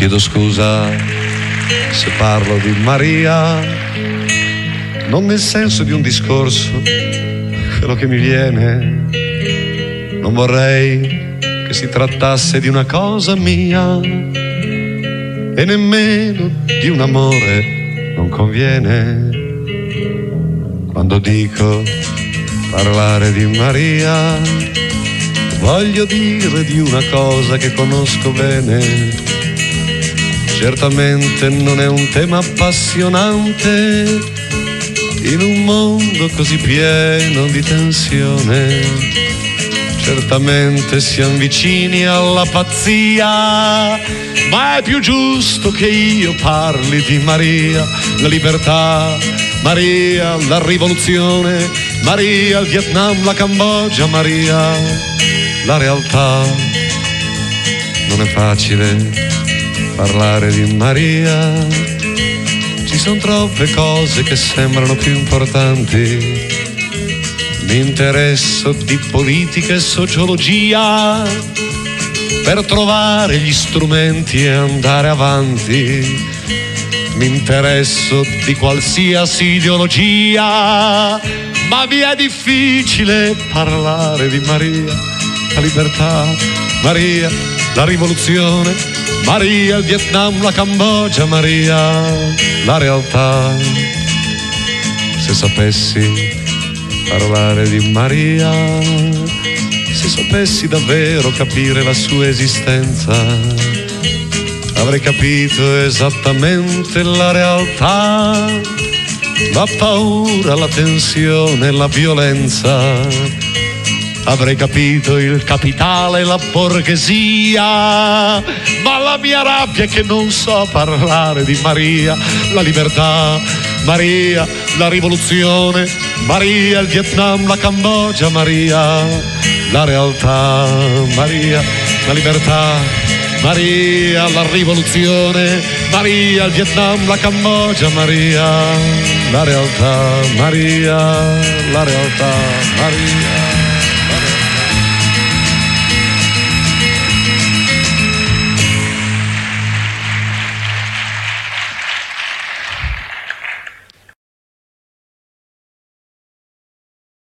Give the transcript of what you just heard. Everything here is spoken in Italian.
Chiedo scusa se parlo di Maria, non nel senso di un discorso, quello che mi viene. Non vorrei che si trattasse di una cosa mia e nemmeno di un amore, non conviene. Quando dico parlare di Maria, voglio dire di una cosa che conosco bene. Certamente non è un tema appassionante in un mondo così pieno di tensione. Certamente siamo vicini alla pazzia, ma è più giusto che io parli di Maria, la libertà, Maria, la rivoluzione, Maria, il Vietnam, la Cambogia, Maria, la realtà. Non è facile parlare di Maria, ci sono troppe cose che sembrano più importanti. Mi interesso di politica e sociologia per trovare gli strumenti e andare avanti. Mi interesso di qualsiasi ideologia, ma mi è difficile parlare di Maria, la libertà, Maria, la rivoluzione, Maria, il Vietnam, la Cambogia, Maria, la realtà. Se sapessi parlare di Maria, se sapessi davvero capire la sua esistenza, avrei capito esattamente la realtà, la paura, la tensione, la violenza. Avrei capito il capitale e la borghesia, ma la mia rabbia è che non so parlare di Maria, la libertà, Maria, la rivoluzione, Maria, il Vietnam, la Cambogia, Maria, la realtà, Maria, la libertà, Maria, la rivoluzione, Maria, il Vietnam, la Cambogia, Maria, la realtà, Maria, la realtà, Maria.